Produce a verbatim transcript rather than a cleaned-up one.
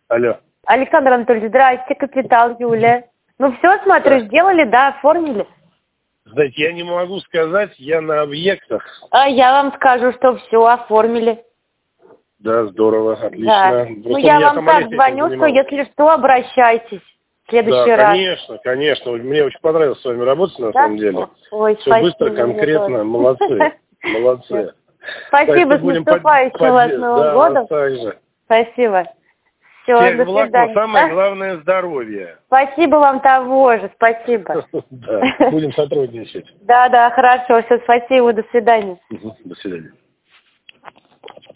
Алло. Александр Анатольевич, здрасте, капитал Юля. Ну все, смотрю, Да. сделали, да, оформили. Знаете, я не могу сказать, я на объектах. А я вам скажу, что все оформили. Да, здорово, отлично. Да. Ну я вам так звоню, что если что, обращайтесь в следующий да, раз. конечно, конечно. Мне очень понравилось с вами работать, на да? самом деле. Ой, Все спасибо, быстро, конкретно, молодцы. Молодцы. Спасибо, с наступающим вас Новым да, годом. вас также. Спасибо. Все, Всех до благ, свидания. но самое Да? главное здоровье. Спасибо вам того же, спасибо. Да, будем сотрудничать. Да, да, хорошо, все, спасибо, до свидания. До свидания.